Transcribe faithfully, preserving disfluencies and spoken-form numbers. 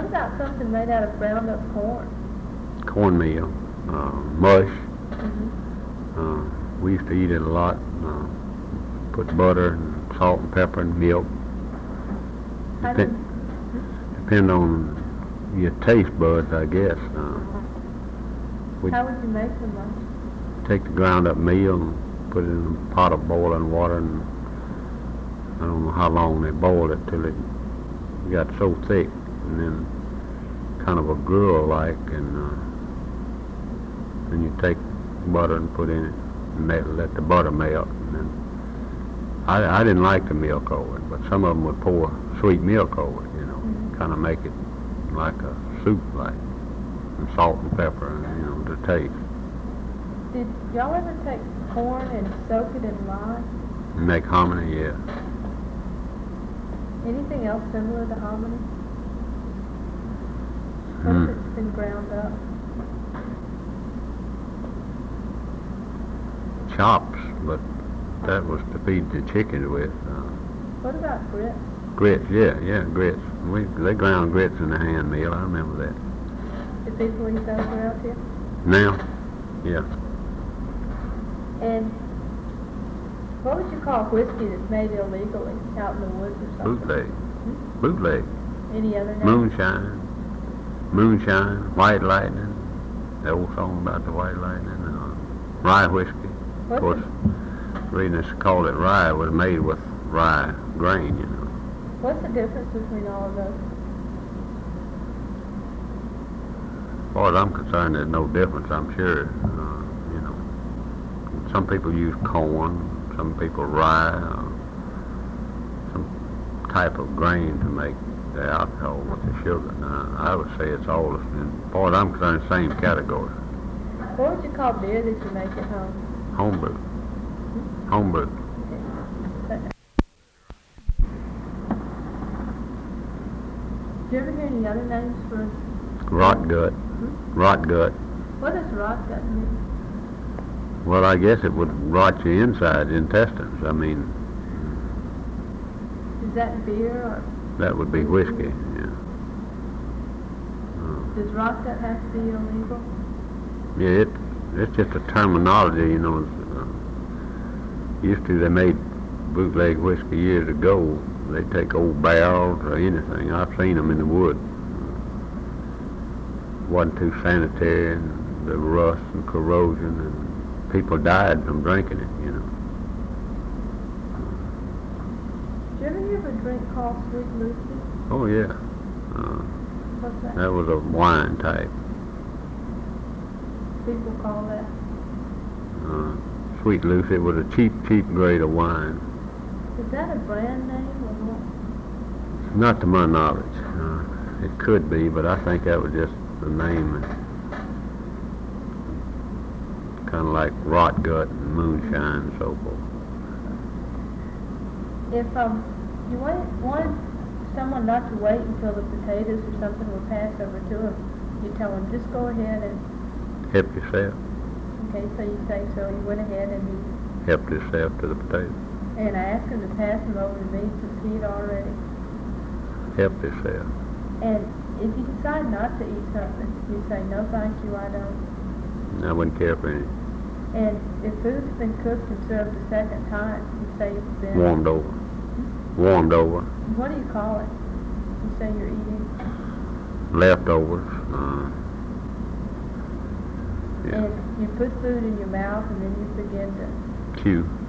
What about something made out of ground up corn? Cornmeal, uh, mush. Mm-hmm. Uh, we used to eat it a lot. Uh, put butter and salt and pepper and milk. How Dep- did, depend on your taste buds, I guess. Uh, we how would you make the mush? take the ground up meal and put it in a pot of boiling water, and I don't know how long they boiled it till it got so thick, and then kind of a gruel like, and uh, then you take butter and put in it and let, let the butter melt. And then I, I didn't like the milk over it, but some of them would pour sweet milk over it, you know, Mm-hmm. kind of make it like a soup like, and salt and pepper, and, you know, to taste. Did y'all ever take corn and soak it in lye? Make hominy, yeah. Anything else similar to hominy? What Mm. if it's been ground up? Chops, but that was to feed the chickens with. Uh, What about grits? grits, yeah, yeah, grits. We they ground grits in the hand mill. I remember that. Do people eat those around here? Now, yeah, And what would you call whiskey that's made illegally out in the woods or something? bootleg, bootleg, Any other name? moonshine, moonshine, white lightning. The old song about the white lightning. Uh, rye whiskey. Of What's course, the reason it's called it rye was made with rye grain, you know. What's the difference between all of those? As far as I'm concerned, there's no difference, I'm sure. Uh, you know, some people use corn, some people rye, uh, some type of grain to make the alcohol with the sugar. Now, I would say it's all, as far as I'm concerned, the same category. What would you call beer that you make at home? Homebrew. Homebrew. Do you ever hear any other names for... Rot gut. Rot gut. What does rot gut mean? Well, I guess it would rot your inside intestines. I mean, Is that beer or... that would be whiskey, yeah. Uh, Does rot gut have to be illegal? Yeah, it, it's just a terminology, you know. Uh, used to, they made bootleg whiskey years ago. They take old barrels or anything. I've seen them in the woods. Wasn't too sanitary, and the rust and corrosion, and people died from drinking it, you know. Did you ever hear of a drink called Sweet Lucy? Oh, yeah. Uh, What's that? that was a wine type. People call that. Uh, Sweet Lucy. It was a cheap, cheap grade of wine. Is that a brand name or what? Not to my knowledge. Uh, it could be, but I think that was just the name. Kind of like rot gut and moonshine and so forth. If um, you wanted, wanted someone not to wait until the potatoes or something were passed over to them, you tell them, just go ahead and, Help yourself. okay, so you say so, you went ahead and you, Help yourself to the potatoes. and I asked him to pass them over to me since he'd already. Help yourself. And if you decide not to eat something, you say, no thank you, I don't. I wouldn't care for any. And if food's been cooked and served a second time, you say it's been... Warmed over. Warmed over. What do you call it? You say you're eating... Leftovers. Uh, yeah. And you put food in your mouth and then you begin to... Chew.